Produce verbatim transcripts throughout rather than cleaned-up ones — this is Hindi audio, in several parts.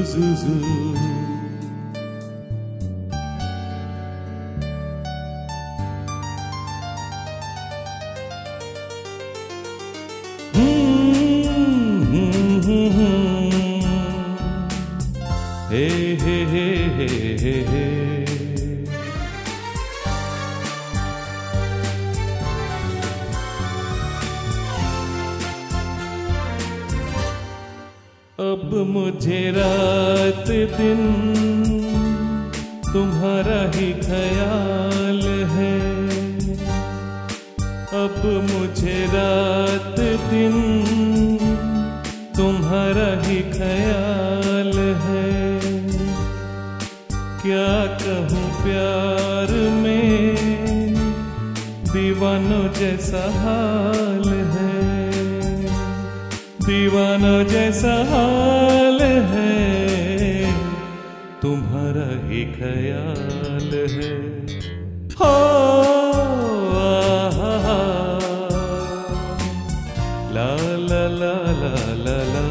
zu, zu. Hey, hey, hey, hey, hey, hey. अब मुझे रात दिन तुम्हारा ही ख्याल है। अब मुझे रात दिन तुम्हारा ही ख्याल है। क्या कहूँ प्यार में दीवानों जैसा हाल है। दीवानों जैसा हाल है, तुम्हारा ही ख्याल है। हो आ, ला ला ला ला ला ला।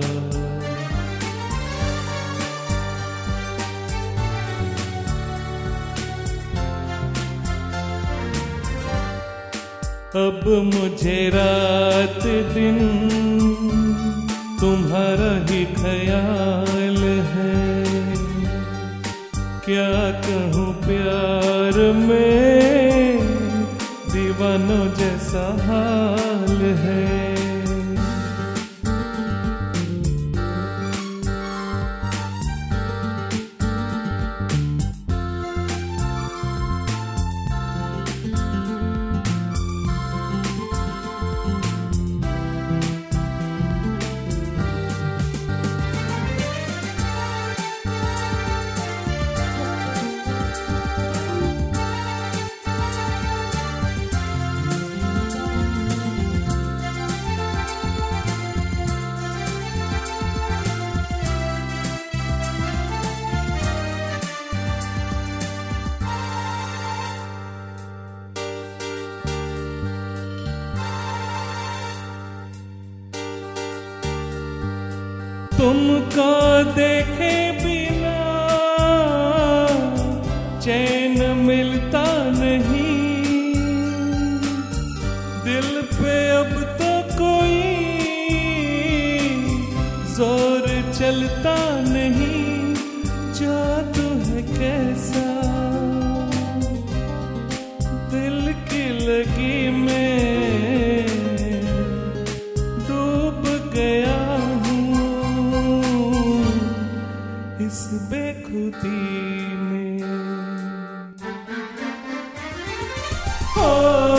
अब मुझे रात दिन तुम्हारा ही ख्याल है। क्या कहूँ प्यार में दीवानों जैसा हाल है। तुमको देखे बिना चैन मिलता नहीं। दिल पे अब तो कोई जोर चलता नहीं। जादू है कैसा दिल की लगी में डूब गया इस बेखुदी में। हो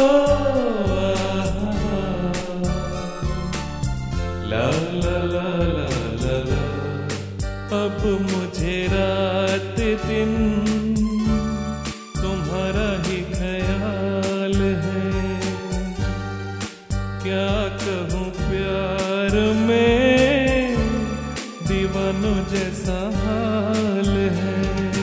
ला ला ला ला ला ला। अब मुझे रात दिन तुम्हारा ही ख्याल है। क्या कहूँ प्यार में दीवानों जैसा हाल है।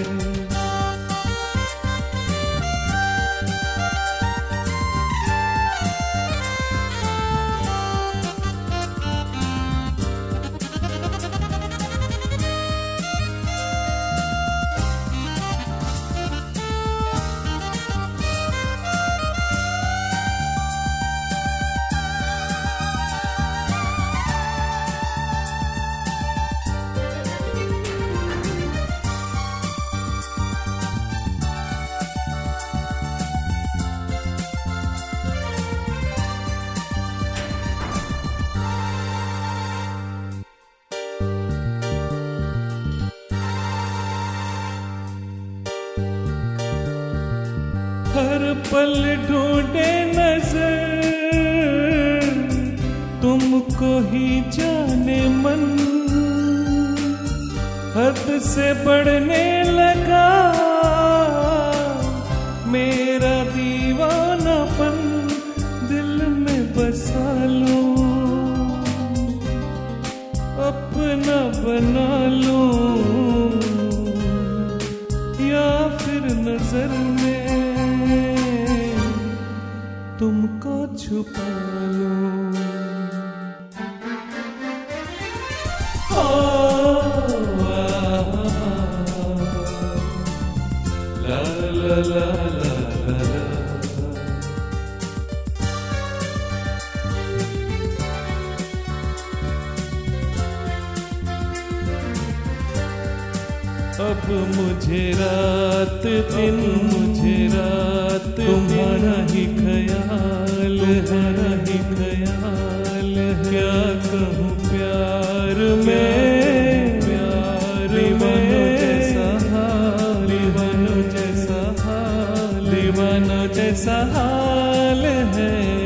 हर पल ढूंढे नजर तुमको ही जाने मन। हद से बढ़ने लगा मेरा दीवानापन। दिल में बसा लो अपना बना लो या फिर नजर में तुमको छुपा लो। ओ, ला ला ला ला। अब मुझे रात दिन मुझे रात तुम्हारा ही ख्याल तुम्हारा ही ख्याल क्या कहूँ प्यार में प्यार में जैसा हाल दीवानों जैसा हाल दीवानों जैसा हाल है।